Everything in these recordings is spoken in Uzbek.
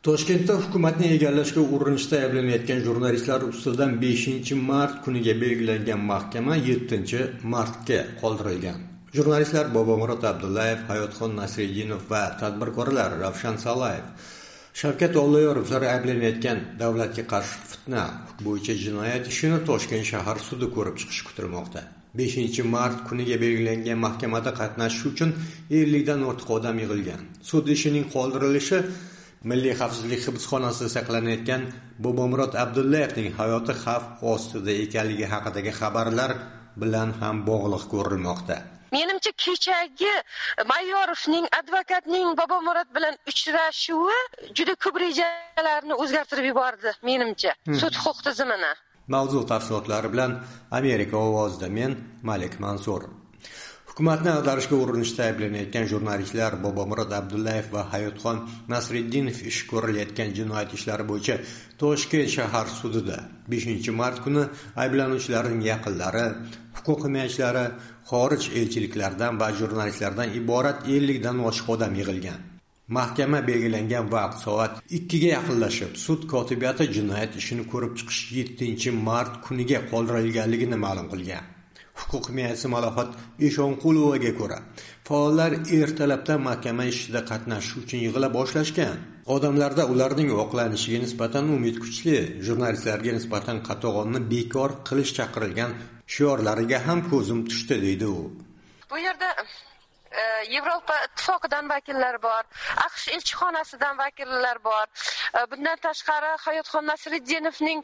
Toshkentda hukumatni egallashga urinishda ayblanayotgan jurnalistlar ustidan 5-mart kuniga belgilangan mahkama 7-martga qoldirilgan. Jurnalistlar Bobomurod Abdullayev, Hayotxon Nasriddinov va tadbirkorlar Ravshan Salayev, Shavkat Olloyorovlar ayblanayotgan davlatga qarshi fitna bo'yicha jinoyat ishini Toshkent shahar sudi ko'rib chiqishi kutilmoqda. 5-mart kuniga belgilangan mahkamada qatnashish uchun 50 dan ortiq odam yig'ilgan. Sud ishining qoldirilishi Milliy xavfsizlik hibsxonasida saqlanayotgan Bobomurod Abdullayevning hayoti xavf ostida ekanligi haqidagi xabarlar bilan ham bog'liq ko'rilmoqda. Menimcha kechagi Mayyorovning advokatning Bobomurod bilan uchrashuvi juda ko'p rejalarni o'zgartirib yubordi, menimcha, sud huquq tizimini. Mavzu tafsilotlari bilan Amerika ovozida men Malik Mansur. Hukumatni ag'darishga urinishda ayblanayotgan jurnalistlar Bobomurod Abdullayev va Hayotxon Nasriddinov ish ko'rilayotgan jinoyat ishlari bo'yicha Toshkent shahar sudida 5-mart kuni ayblanuvchilarning yaqinlari, huquq himoyachilari, xorij elchiliklaridan va jurnalistlardan iborat 50 dan oshiq odam yig'ilgan. Mahkama belgilangan vaqt soat 2 ga yaqinlashib, sud kotibiyati jinoyat ishini ko'rib chiqish 7-mart kuniga qoldirilganligini ma'lum qilgan. Huquq himoyachisi Malohat Eshonqulovaga ko'ra, faollar ertalabdan mahkama ishida qatnashish uchun yig'ila boshlashgan. Odamlarda ularning oqlanishiga nisbatan umid kuchli, jurnalistlarga nisbatan qatag'onni bekor qilish chaqirilgan shiorlariga ham ko'zim tushdi, deydi u. Bu yerda Yevropa ittifoqidan vakillar bor, AQSh elchixonasidan vakillar bor. Bundan tashqari Hayotxon Nasriddinovning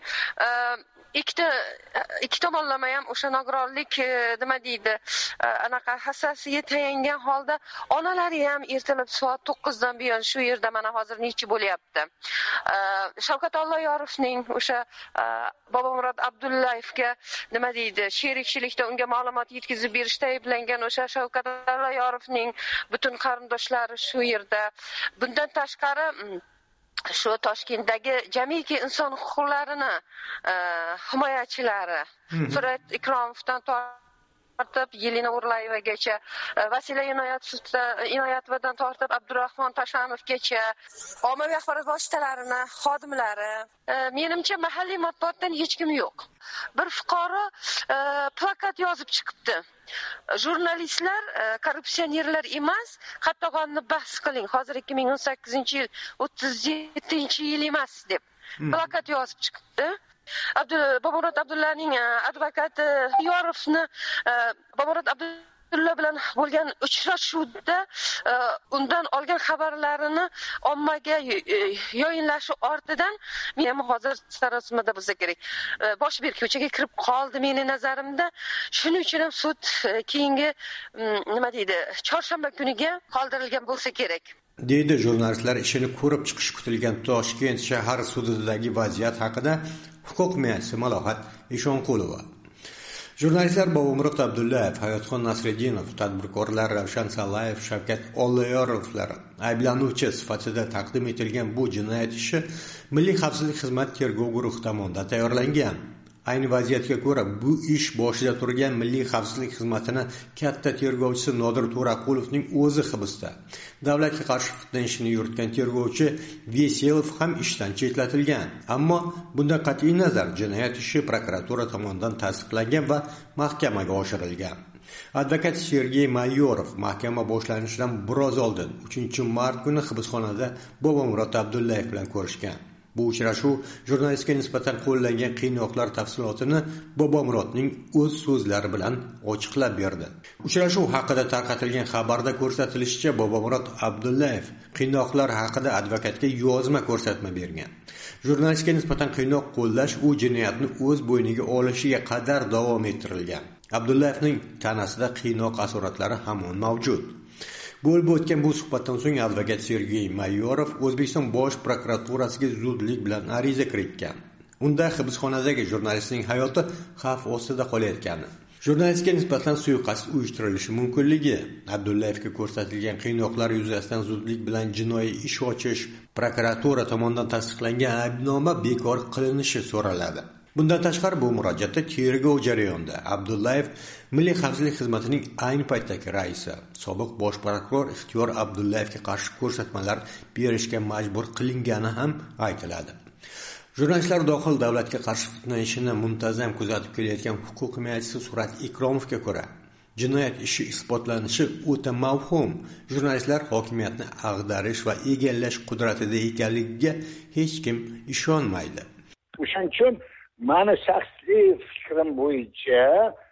ikki tomonlama ham o'sha nogironlik nima deydi, anaqa hassasiga tayangan holda onalari ham ertalab soat 9 dan buyon shu yerda mana hozir nechi bo'lyapti. Shavkat Olloyorovning o'sha Bobomurod Abdullayevga nima deydi, sherikchilikda unga ma'lumot yetkazib berishda ayblangan o'sha Shavkat Olloyorovning butun qarindoshlari shu yerda. Bundan tashqari shu Toshkentdagi jamiki inson huquqlarini himoyachilari Surat Ikromovdan tortib Yelena Urlayevagacha, Vasila Inoyatovadan tortib Abdurahmon Tashanovgacha ommaviy axborot vositalarining xodimlari, menimcha mahalliy matbuotdan hech kim yo'q. Bir fuqaro plakat yozib chiqibdi. Jurnalistlar korrupsionerlar emas, qatag'onni bahs qiling. Hozir 2018-yil 37-yil emas deb plakat yozib chiqibdi. Bobomurod Abdullaning advokati Yorovni Bobomurod Abdulla bilan bo'lgan uchrashuvda undan olgan xabarlarini ommaga yoyinlashi ortidan men hozir sarosimada bo'lsa kerak bosh berkovchaga kirib qoldi meni nazarimda. Shuning uchun ham sud keyingi nima deydi, chorshanba kuniga qoldirilgan bo'lsa kerak, deydi jurnalistlar ishini ko'rib chiqish kutilgan Toshkent shahar sudidagi vaziyat haqida huquq himoyachisi Malohat Eshonqulova. Jurnalistlar Bobomurod Abdullayev, Hayotxon Nasriddinov, tadbirkorlar Ravshan Salayev, Shavkat Olloyorovlar ayblanuvchi sifatida taqdim etilgan bu jinoyat ishi Milliy xavfsizlik xizmati tergov guruhi tomonidan tayyorlangan. Ayni vaziyatga ko'ra, bu ish boshida turgan Milliy xavfsizlik xizmatini katta tergovchisi Nodir To'raqulovning o'zi hibsda. Davlatga qarshi fitna ishini yuritgan tergovchi Veselov ham ishdan chetlatilgan. Ammo bundan qat'iy nazar jinoyat ishi prokuratura tomonidan tasdiqlangan va mahkamaga oshirilgan. Advokat Sergey Mayyorov mahkama boshlanishidan biroz oldin 3-mart kuni hibsxonada Bobomurod Abdullayev bilan ko'rishgan. Bu uchrashuv jurnalistga nisbatan qo'llangan qiynoqlar tafsilotini Bobomurodning o'z so'zlari bilan ochiqlab berdi. Uchrashuv haqida tarqatilgan xabarda ko'rsatilishicha, Bobomurod Abdullayev qiynoqlar haqida advokatga yozma ko'rsatma bergan. Jurnalistga nisbatan qiynoq qo'llash u jinoyatni o'z bo'yniga olishiga qadar davom ettirilgan. Abdullayevning tanasida qiynoq asoratlari hamon mavjud. Bo'lib o'tgan bu suhbatdan so'ng advokat Sergey Mayyorov O'zbekiston Bosh prokuraturasiga zudlik bilan ariza kiritgan. Unda hibsxonadagi jurnalistning hayoti xavf ostida qolayotgani, jurnalistga nisbatan suiqasd uyushtirilishi mumkinligi, Abdullayevga ko'rsatilgan qiynoqlar yuzasidan zudlik bilan jinoiy ish ochish prokuratura tomonidan tasdiqlangan aybnoma bekor qilinishi so'raladi. Bundan tashqari bu murojaatda tergov jarayonida Abdullayev Milliy xavfsizlik xizmatining ayni paytdagi raisi, sobiq bosh prokuror Ixtiyor Abdullayevga qarshi ko'rsatmalar berishga majbur qilingani ham aytiladi. Jurnalistlar dohil davlatga qarshi fitna ishini muntazam kuzatib kelayotgan huquq himoyachisi Surat Ikromovga ko'ra, jinoyat ishi isbotlanishi o'ta mavhum. Jurnalistlar hokimiyatni ag'darish va egallash qudratida ekanligiga hech kim ishonmaydi. O'shaning uchun meni shaxsiy fikrim bo'yicha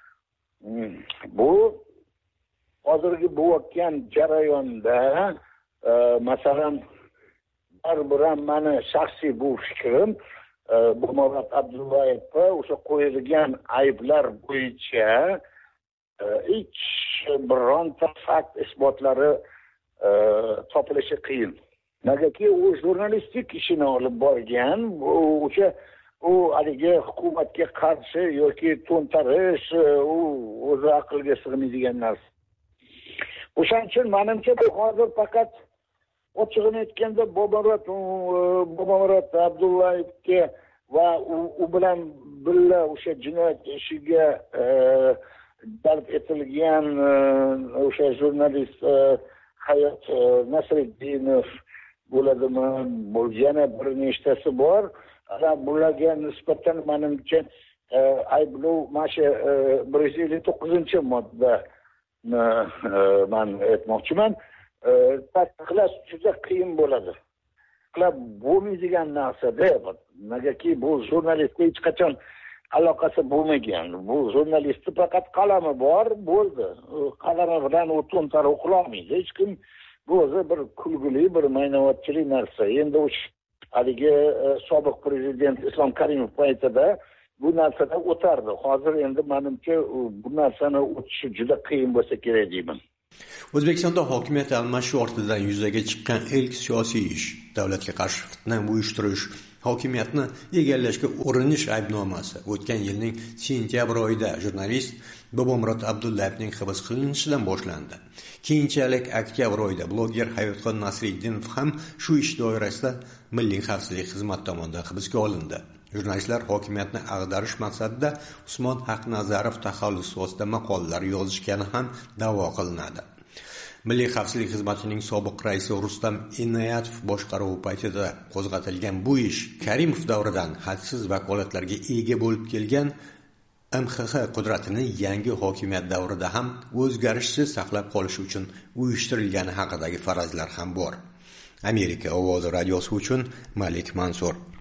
bu hozirgi bo'layotgan jarayonda masalan bir meni shaxsiy bu fikrim Bomurod Abdullayevga o'sha qo'yilgan ayblar bo'yicha hech bironta fakt isbotlari topilishi qiyin. Negaki u jurnalistik ishini olib borgan, o'sha u haligi hukumatga qarshi yoki to'ntarish u o'zi aqlga sig'maydigan narsa. O'shaning uchun menimcha bu hozir faqat ochig'ini aytganda Bomurod Abdullayevga va u bilan birga o'sha jinoyat ishiga jalb etilgan o'sha jurnalist Hayot Nasriddinov bo'ladimi, yana bir nechtasi bor. Bularga nisbatan menimcha ayblov mana shu 159-modda men aytmoqchiman. Tasdiqlash juda qiyin bo'ladi. Qilib bo'lmaydigan narsa-da, negaki bu jurnalistga hech qachon aloqasi bo'lmagan. Bu jurnalistning faqat qalami bor, bo'ldi. Qalami bilan u to'ntarib qilolmaydi. Hech kim bu o'zi bir kulgili, bir maynavatchilik narsa. Endi o'sha haligi sobiq prezident Islom Karimov paytida bu narsadan o'tardi. Hozir endi menimcha bu narsani o'tishi juda qiyin bo'lsa kerak deyman. O'zbekistonda hokimiyat almashuv ortidan yuzaga chiqqan ilk siyosiy ish davlatga qarshi fitna uyushtirish, hokimiyatni egallashga urinish aybnomasi o'tgan yilning sentyabr oyida jurnalist Bomurod Abdullayevning hibs qilinishidan boshlandi. Keyinchalik oktyabr oyida bloger Hayotxon Nasriddinov ham shu ish doirasida Milliy xavfsizlik xizmati tomonidan hibsga olindi. Jurnalistlar hokimiyatni ag'darish maqsadida Usmon Haqnazarov taxallusi ostida maqolalar yozishgani ham da'vo qilinadi. Milliy xavfsizlik xizmatining sobiq raisi Rustam Inoyatov boshqaruvi paytida qo'zg'atilgan bu ish Karimov davridan hadsiz vakolatlarga ega bo'lib kelgan MXX qudratini yangi hokimiyat davrida ham o'zgarishsiz saqlab qolish uchun uyushtirilgani haqidagi farazlar ham bor. Amerika ovozi radiosi uchun Malik Mansur.